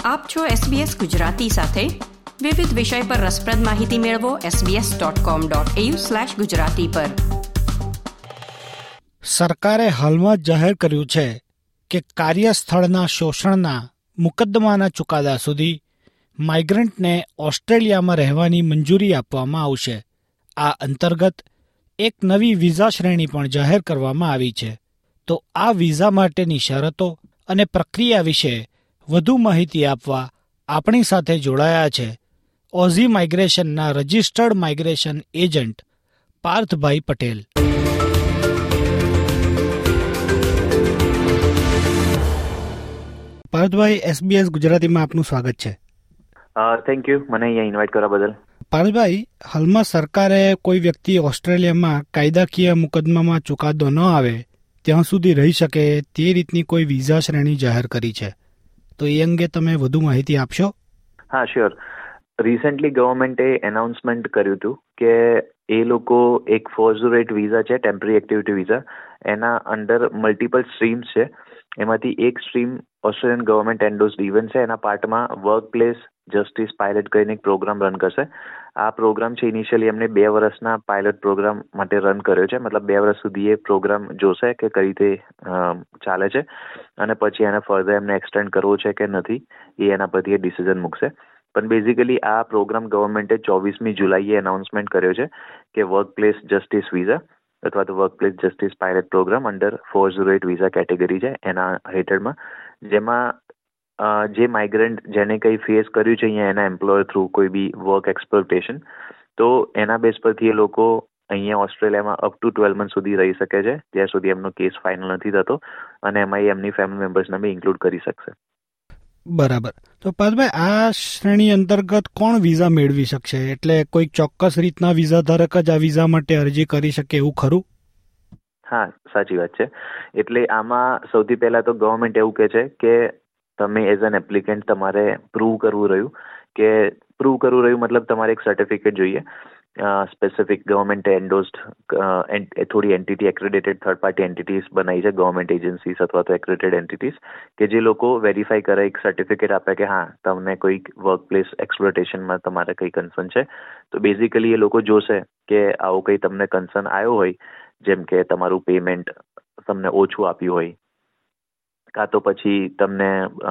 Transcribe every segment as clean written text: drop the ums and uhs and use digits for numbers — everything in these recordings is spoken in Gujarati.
આપ છો SBS ગુજરાતી સાથે. વિવિધ વિષય પર રસપ્રદ માહિતી મેળવો sbs.com.au/gujarati પર. સરકારે હાલમાં જાહેર કર્યું છે કે કાર્યસ્થળના શોષણના મુકદ્દમાના ચુકાદા સુધી માઇગ્રન્ટને ઓસ્ટ્રેલિયામાં રહેવાની મંજૂરી આપવામાં આવશે. આ અંતર્ગત એક નવી વિઝા શ્રેણી પણ જાહેર કરવામાં આવી છે. તો આ વિઝા માટેની શરતો અને પ્રક્રિયા વિશે વધુ માહિતી આપવા આપણી સાથે જોડાયા છે ઓઝી માઇગ્રેશનના registered migration agent Parthbhai Patel. Parthbhai, SBS ગુજરાતીમાં આપનું સ્વાગત છે. થેન્ક યુ, મને અહીંયા ઇન્વાઇટ કરવા બદલ. પાર્થભાઈ, હાલમાં સરકારે કોઈ વ્યક્તિ ઓસ્ટ્રેલિયામાં કાયદાકીય મુકદ્દમામાં ચુકાદો ન આવે ત્યાં સુધી રહી શકે તે રીતની કોઈ વિઝા શ્રેણી જાહેર કરી છે. તો એ અંગે તમે વધુ માહિતી આપશો? હા, શ્યોર. રિસેન્ટલી ગવર્મેન્ટે એનાઉન્સમેન્ટ કર્યું હતું કે એ લોકો એક 408 વિઝા છે, ટેમ્પરરી એક્ટિવિટી વિઝા, એના અંડર મલ્ટિપલ સ્ટ્રીમ્સ છે. એમાંથી એક stream Australian government endorsed event છે. એના પાર્ટમાં વર્ક પ્લેસ જસ્ટિસ પાયલટ કરીને એક પ્રોગ્રામ રન કરશે. આ પ્રોગ્રામ છે ઇનિશિયલી એમને 2 વર્ષના પાયલટ પ્રોગ્રામ માટે રન કર્યો છે. મતલબ 2 વર્ષ સુધી એ પ્રોગ્રામ જોશે કે કઈ રીતે ચાલે છે અને પછી એને ફર્ધર એમને એક્સટેન્ડ કરવો છે કે નથી એ એના પરથી એ ડિસિઝન મૂકશે. પણ બેઝિકલી આ પ્રોગ્રામ ગવર્મેન્ટે 24મી જુલાઈએ એનાઉન્સમેન્ટ કર્યો છે કે વર્ક પ્લેસ જસ્ટિસ વિઝા અથવા તો work place justice pilot programme under 408 visa category છે એના હેઠળમાં, જેમાં જે માઇગ્રન્ટ જેને કંઈ ફેસ કર્યું છે અહીંયા એના એમ્પ્લોયર થ્રુ કોઈ બી વર્ક એક્સપ્લોટેશન, તો એના બેઝ પરથી એ લોકો અહીંયા ઓસ્ટ્રેલિયામાં અપ ટુ 12 મંથ સુધી રહી શકે છે જ્યાં સુધી એમનો કેસ ફાઇનલ નથી થતો, અને એમાં એમની ફેમિલી મેમ્બર્સને બી ઇન્ક્લુડ કરી શકશે. બરાબર. તો પાર્થભાઈ, આ શ્રેણી અંતર્ગત કોણ વિઝા મેળવી શકશે? એટલે કોઈ ચોક્કસ રીતના વિઝા ધારક જ આ વિઝા માટે અરજી કરી શકે એવું ખરું? હા, સાચી વાત છે. એટલે આમાં સૌથી પહેલા તો ગવર્મેન્ટ એવું કહે છે કે તમે એઝ એન એપ્લિકન્ટ તમારે પ્રૂવ કરવું રહ્યું મતલબ તમારે એક સર્ટિફિકેટ જોઈએ, સ્પેસિફિક ગવર્મેન્ટ એન્ડોસ્ડ થોડી entity accredited third party entities બનાવી છે, ગવર્મેન્ટ એજન્સીસ અથવા તો એક્રેડિટેડ એન્ટિટીઝ કે જે લોકો વેરીફાઈ કરે, એક સર્ટિફિકેટ આપે કે હા તમને કોઈક વર્ક પ્લેસ એક્સપ્લોટેશનમાં તમારે કંઈ કન્સર્ન છે. તો બેઝિકલી એ લોકો જોશે કે આવો કંઈ તમને કન્સર્ન આવ્યો હોય, જેમ કે તમારું પેમેન્ટ તમને ઓછું આપ્યું હોય, કાં તો પછી તમને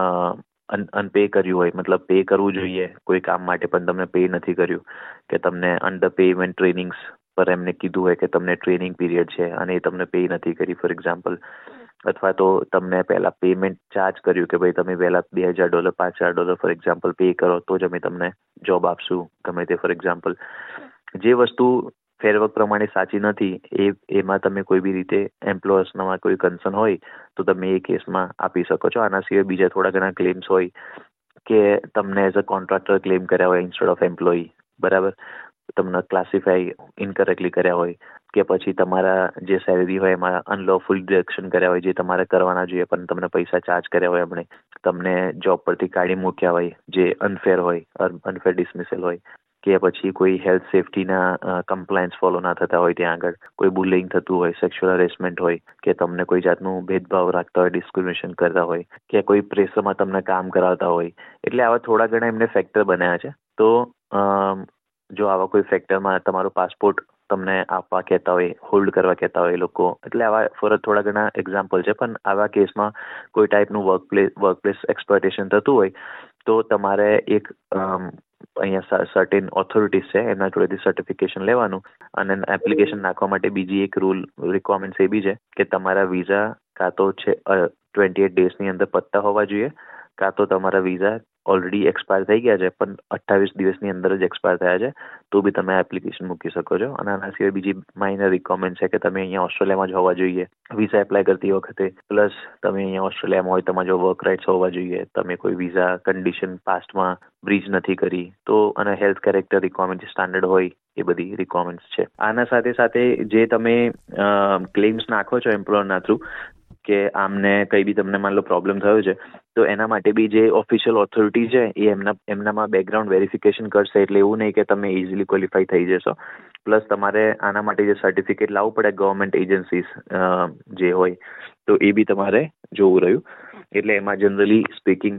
અનપે કર્યું હોય, મતલબ પે કરવું જોઈએ કોઈ કામ માટે પણ તમને પે નથી કર્યું, કે તમને અંડર પેમેન્ટ ટ્રેનિંગ્સ પર એમને કીધું હોય કે તમને ટ્રેનિંગ પીરિયડ છે અને એ તમને પે નથી કરી ફોર એક્ઝામ્પલ, અથવા તો તમને પહેલાં પેમેન્ટ ચાર્જ કર્યું કે ભાઈ તમે પહેલાં $2,000 $5,000 ફોર એક્ઝામ્પલ પે કરો તો જ અમે તમને જોબ આપશું ગમે તે ફોર એક્ઝામ્પલ. જે વસ્તુ ફેરવર્ક પ્રમાણે સાચી નથી એમાં તમે કોઈ બી રીતે એમ્પ્લોયર્સમાં કોઈ કન્સર્ન હોય તો તમે એ કેસમાં આપી શકો છો. આના સિવાય બીજા થોડા ઘણા ક્લેમ્સ હોય કે તમને એઝ અ કોન્ટ્રાક્ટર ક્લેમ કર્યા હોય ઇન્સ્ટેડ ઓફ એમ્પ્લોયી, બરાબર, તમને ક્લાસિફાઈ ઇનકરેક્ટલી કર્યા હોય, કે પછી તમારા જે સેલેરી હોય એમાં અનલોફુલ ડિડક્શન કર્યા હોય જે તમારે કરવાના જોઈએ પણ તમને પૈસા ચાર્જ કર્યા હોય, એમણે તમને જોબ પરથી કાઢી મૂક્યા હોય જે અનફેર હોય, અનફેર ડિસમિસલ હોય, કે પછી કોઈ હેલ્થ સેફટીના કમ્પ્લાયન્સ ફોલો ના થતા હોય, ત્યાં આગળ કોઈ બુલિંગ થતું હોય, સેક્સ્યુઅલ હરેસમેન્ટ હોય, કે તમને કોઈ જાતનું ભેદભાવ રાખતા હોય, ડિસ્ક્રિમિનેશન કરતા હોય, કે કોઈ પ્રેશરમાં તમને કામ કરાવતા હોય. એટલે આવા થોડા ઘણા એમને ફેક્ટર બનાવ્યા છે. તો જો આવા કોઈ ફેક્ટરમાં તમારો પાસપોર્ટ તમને આપવા કહેતા હોય, હોલ્ડ કરવા કહેતા હોય એ લોકો, એટલે આવા થોડા ઘણા એક્ઝામ્પલ છે. પણ આવા કેસમાં કોઈ ટાઈપનું વર્કપ્લેસ એક્સપ્લોટેશન થતું હોય તો તમારે એક અહીંયા સર્ટેન ઓથોરિટીઝ છે એમના જોડેથી સર્ટિફિકેશન લેવાનું, અને એપ્લિકેશન નાખવા માટે બીજી એક રૂલ રિક્વાયરમેન્ટ્સ એ બી છે કે તમારા વિઝા કાં તો છે 28 ડેઝની અંદર પતતા હોવા જોઈએ, કાં તો તમારા વિઝા ઓલરેડી એક્સપાયર થઈ ગયા છે પણ 28 દિવસની અંદર જ એક્સપાયર થયા છે તો બી તમે એપ્લિકેશન મૂકી શકો છો. અને આના સિવાય બીજી માઇનર રિક્વાયરમેન્ટ છે કે તમે અહીંયા ઓસ્ટ્રેલિયામાં જ હોવા જોઈએ વિઝા એપ્લાય કરતી વખતે, પ્લસ તમે અહીંયા ઓસ્ટ્રેલિયામાં હોય, તમારા જો વર્ક રાઇટ્સ હોવા જોઈએ, તમે કોઈ વિઝા કન્ડિશન પાસ્ટમાં બ્રીચ નથી કરી તો, અને હેલ્થ કેરેક્ટર રિક્વાયરમેન્ટ સ્ટાન્ડર્ડ હોય એ બધી રિક્વાયરમેન્ટ્સ છે. આના સાથે સાથે જે તમે ક્લેમ્સ નાખો છો એમ્પ્લોયરના થ્રુ કે આમને કંઈ બી તમને માન લો પ્રોબ્લેમ થયો છે તો એના માટે બી જે ઓફિશિયલ ઓથોરિટી છે એ એમનામાં બેકગ્રાઉન્ડ વેરિફિકેશન કરશે. એટલે એવું નહીં કે તમે ઇઝીલી ક્વોલિફાઈ થઈ જશો. પ્લસ તમારે આના માટે જે સર્ટિફિકેટ લાવવું પડે ગવર્મેન્ટ એજન્સીસ જે હોય તો એ બી તમારે જોવું રહ્યું. એટલે એમાં જનરલી સ્પીકિંગ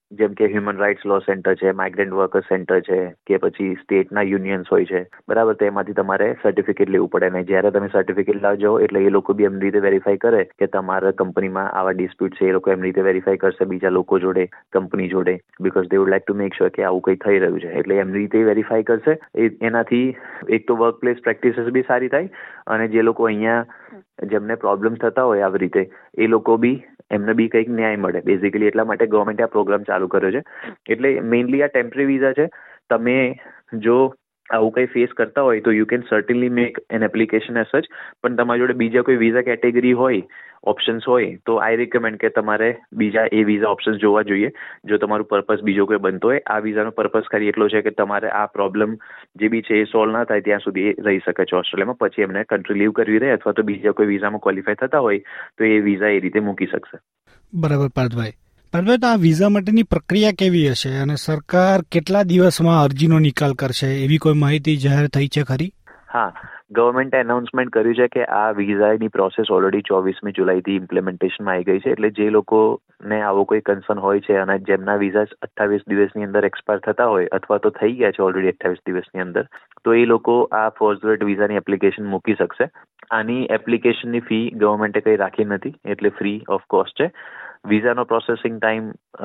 જેમ કે હ્યુમન રાઇટ્સ લો સેન્ટર છે, માઇગ્રન્ટ વર્કર સેન્ટર છે, કે પછી સ્ટેટના યુનિયન્સ હોય છે, બરાબર, તો એમાંથી તમારે સર્ટિફિકેટ લેવું પડે. ને જ્યારે તમે સર્ટિફિકેટ લાવજો એટલે એ લોકો બી એમની રીતે વેરીફાઈ કરે કે તમારા કંપનીમાં આવા ડિસ્પ્યુટ છે, એ લોકો એમની રીતે વેરીફાઈ કરશે બીજા લોકો જોડે, કંપની જોડે, because they would like to make sure કે આવું કંઈ થઈ રહ્યું છે, એટલે એમની રીતે વેરીફાઈ કરશે. એનાથી એક તો વર્ક પ્લેસ પ્રેક્ટિસીસ બી સારી થાય, અને જે લોકો અહીંયા જેમને પ્રોબ્લેમ્સ થતા હોય આવી રીતે એ લોકો બી એમને બી કંઈક ન્યાય મળે બેઝિકલી. એટલા માટે ગવર્મેન્ટે આ પ્રોગ્રામ ચાલુ કર્યો છે. એટલે મેઇનલી આ ટેમ્પરરી વિઝા છે. તમે જો આવું કંઈ ફેસ કરતા હોય તો you can certainly make an application as such. પણ તમારી જોડે બીજા કોઈ વિઝા કેટેગરી હોય, ઓપ્શન્સ હોય, તો આઈ રિકમેન્ડ કે તમારે બીજા એ વિઝા ઓપ્શન્સ જોવા જોઈએ. જો તમારું પર્પઝ બીજો કોઈ બનતો હોય, આ વિઝાનો પર્પઝ ખાલી એટલો છે કે તમારે આ પ્રોબ્લેમ જે બી છે એ સોલ્વ ના થાય ત્યાં સુધી એ રહી શકે છે ઓસ્ટ્રેલિયામાં. પછી એમને કન્ટ્રી લીવ કરવી રહે અથવા તો બીજા કોઈ વિઝામાં ક્વોલિફાય થતા હોય તો એ વિઝા એ રીતે મૂકી શકશે. બરાબર પાર્થભાઈ. પાર્થભાઈ, તો આ વિઝા માટેની પ્રક્રિયા કેવી હશે અને સરકાર કેટલા દિવસમાં અરજીનો નિકાલ કરશે, એવી કોઈ માહિતી જાહેર થઈ છે ખરી? હા, ગવર્મેન્ટે એનાઉન્સમેન્ટ કર્યું છે કે આ વિઝાની પ્રોસેસ ઓલરેડી 24મી જુલાઈથી ઇમ્પ્લિમેન્ટેશનમાં આવી ગઈ છે. એટલે જે લોકોને આવો કોઈ કન્સર્ન હોય છે અને જેમના વિઝા 28 દિવસની અંદર એક્સપાયર થતા હોય અથવા તો થઈ ગયા છે ઓલરેડી 28 દિવસની અંદર, તો એ લોકો આ ફર્સ્ટ વિઝાની એપ્લિકેશન મૂકી શકશે. આની એપ્લિકેશનની ફી ગવર્મેન્ટે કંઈ રાખી નથી, એટલે ફ્રી ઓફ કોસ્ટ છે. વિઝાનો પ્રોસેસિંગ ટાઈમ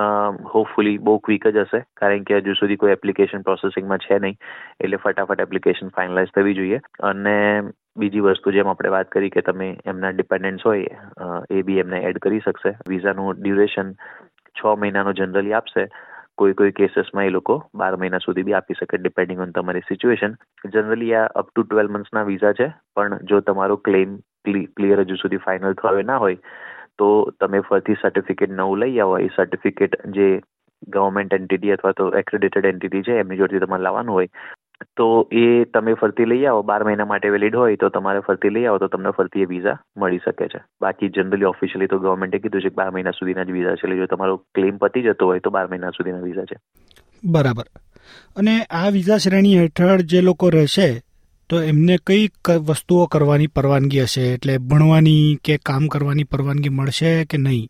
હોપફુલી બહુ ક્વિક જ હશે, કારણ કે હજુ સુધી કોઈ એપ્લિકેશન પ્રોસેસિંગમાં છે નહીં, એટલે ફટાફટ એપ્લિકેશન ફાઇનલાઇઝ થવી જોઈએ. અને બીજી વસ્તુ જેમ આપણે વાત કરી કે તમે એમના ડિપેન્ડન્ટ્સ હોય એ બી એમને એડ કરી શકશે. વિઝાનું ડ્યુરેશન 6 મહિનાનો જનરલી આપશે. કોઈ કેસીસમાં એ લોકો 12 મહિના સુધી બી આપી શકે, ડિપેન્ડિંગ ઓન તમારી સિચ્યુએશન. જનરલી આ અપ ટુ 12 મંથ્સના વિઝા છે, પણ જો તમારો ક્લેમ ક્લિયર હજુ સુધી ફાઇનલ થયો ના હોય તો તમે ફરીથી સર્ટિફિકેટ નવું લઈ આવો. એ સર્ટિફિકેટ જે ગવર્મેન્ટ એન્ટિટી અથવા તો એક્રેડિટેડ એન્ટિટી છે એમની જોડેથી તમારે લાવવાનું હોય, તો એ તમે ફરતી લઈ આવો. 12 મહિના માટે વેલિડ હોય તો તમારે ફરતી લઈ આવો તો તમને ફરતી એ વિઝા મળી શકે છે. બાકી જનરલી ઓફિશિયલી તો ગવર્મેન્ટે કીધું છે કે 12 મહિના સુધીના જ વિઝા છે. એટલે જો તમારો ક્લેમ પતી જતો હોય તો 12 મહિના સુધીના વિઝા છે. બરાબર. અને આ વિઝા શ્રેણી હેઠળ જે લોકો રહેશે તો એમને કઈ વસ્તુઓ કરવાની પરવાનગી હશે? એટલે ભણવાની કે કામ કરવાની પરવાનગી મળશે કે નહીં?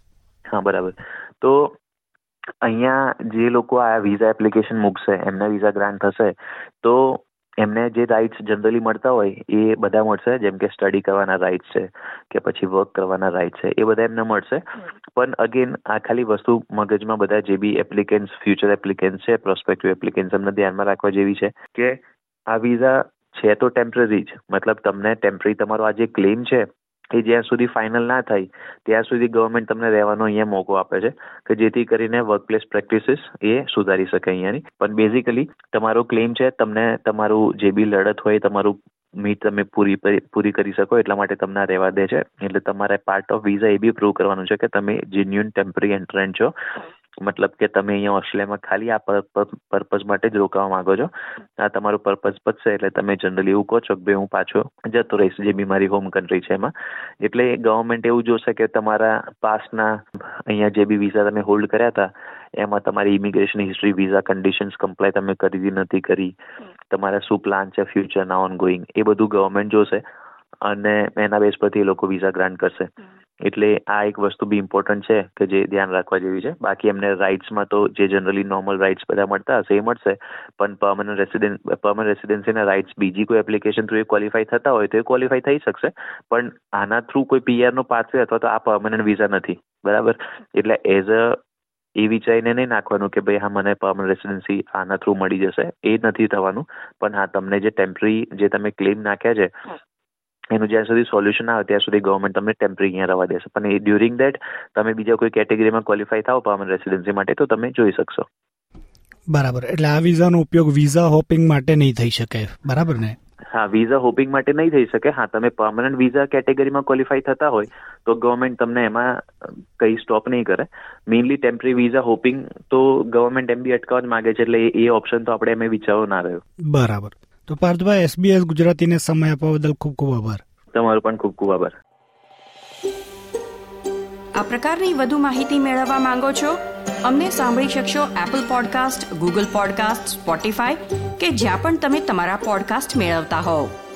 હા, બરાબર. તો અહીંયા જે લોકો આ વિઝા એપ્લિકેશન મૂકશે, એમને વિઝા ગ્રાન્ટ થશે, તો એમને જે રાઇટ્સ જનરલી મળતા હોય એ બધા મળશે. જેમ કે સ્ટડી કરવાના રાઇટ્સ છે કે પછી વર્ક કરવાના રાઇટ્સ છે, એ બધા એમને મળશે. પણ અગેન આ ખાલી વસ્તુ મગજમાં બધા જે બી એપ્લિકેન્ટ્સ, ફ્યુચર એપ્લિકેન્ટ્સ છે, પ્રોસ્પેક્ટિવ એપ્લિકેન્ટ્સ, એમને ધ્યાનમાં રાખવા જેવી છે કે આ વિઝા છે તો ટેમ્પરરી જ. મતલબ તમને ટેમ્પરરી તમારો આ જે ક્લેમ છે એ જ્યાં સુધી ફાઇનલ ના થાય ત્યાં સુધી ગવર્મેન્ટ તમને રહેવાનો અહીંયા મોકો આપે છે કે જેથી કરીને વર્કપ્લેસ પ્રેક્ટિસીસ એ સુધારી શકે અહીંયાની. પણ બેઝિકલી તમારો ક્લેમ છે, તમને તમારું જે બી લડત હોય તમારું મીટ તમે પૂરી કરી શકો એટલા માટે તમને રહેવા દે છે. એટલે તમારે પાર્ટ ઓફ વિઝા એ બી પ્રૂવ કરવાનું છે કે તમે જેન્યુઅન ટેમ્પરરી એન્ટ્રન્ટ છો. મતલબ કે તમે અહીંયા ઓસ્ટ્રેલિયામાં ખાલી આ પર્પઝ માટે જ રોકાવા માંગો છો. આ તમારો પર્પઝ પતશે એટલે તમે જનરલી એવું કહો છો કે ભાઈ હું પાછો જતો રહીશ જે બી મારી હોમ કન્ટ્રી છે એમાં. એટલે ગવર્મેન્ટ એવું જોશે કે તમારા પાસ્ટના અહીંયા જે બી વિઝા તમે હોલ્ડ કર્યા હતા એમાં તમારી immigration history, visa conditions comply તમે કરી નથી કરી, તમારા શું પ્લાન છે ફ્યુચરના ઓનગોઈંગ, એ બધું ગવર્મેન્ટ જોશે અને એના બેઝ પરથી એ લોકો વિઝા ગ્રાન્ટ કરશે. એટલે આ એક વસ્તુ બી ઇમ્પોર્ટન્ટ છે કે જે ધ્યાન રાખવા જેવી છે. બાકી એમને રાઇટ્સમાં તો જે જનરલી નોર્મલ રાઇટ્સ બધા મળતા હશે એ મળશે, પણ પરમનન્ટ રેસિડેન્સીના રાઇટ્સ બીજી કોઈ એપ્લિકેશન થ્રુ એ ક્વોલિફાય થતા હોય તો એ ક્વોલિફાય થઈ શકશે. પણ આના થ્રુ કોઈ પીઆરનો પાથવે અથવા તો આ પરમનન્ટ વિઝા નથી, બરાબર. એટલે એઝ અ એ વિચારીને નહીં નાખવાનું કે ભાઈ હા મને પરમનન્ટ રેસિડેન્સી આના થ્રુ મળી જશે, એ નથી થવાનું. પણ હા, તમને જે ટેમ્પરરી જે તમે ક્લેમ નાખ્યા છે એનું જ્યાં સુધી સોલ્યુશન આવે ત્યાં સુધી ગવર્મેન્ટ તમને ટેમ્પરરી અહીંયા રહેવા દેશે. પણ એ ડ્યુરિંગ દેટ તમે બીજા કોઈ કેટેગરીમાં ક્વોલિફાય થાઓ પરમનન્ટ રેસિડેન્સી માટે તો તમે જોઈ શકશો. બરાબર. એટલે આ વિઝાનો ઉપયોગ વિઝા હોપિંગ માટે નહીં થઈ શકે, બરાબર ને? હા, વિઝા હોપિંગ માટે નહીં થઈ શકે. હા, તમે પરમનન્ટ વિઝા કેટેગરીમાં ક્વોલિફાય થતા હોય તો ગવર્મેન્ટ તમને એમાં કંઈ સ્ટોપ નહીં કરે. મેઇનલી ટેમ્પરરી વિઝા હોપિંગ તો ગવર્મેન્ટ એમ બી અટકાવવા જ માગે છે, એટલે એ ઓપ્શન તો આપણે એમ વિચારવો ના રહ્યો. બરાબર. તો પાર્થભાઈ, SBS ગુજરાતીને સમય આપવા બદલ ખૂબ ખૂબ આભાર. તમારો પણ ખૂબ ખૂબ આભાર. આ પ્રકારની વધુ માહિતી મેળવવા માંગો છો? અમને સાંભળી શકશો Apple podcast, Google podcast, Spotify કે જ્યાં પણ તમે તમારા પોડકાસ્ટ મેળવતા હોવ.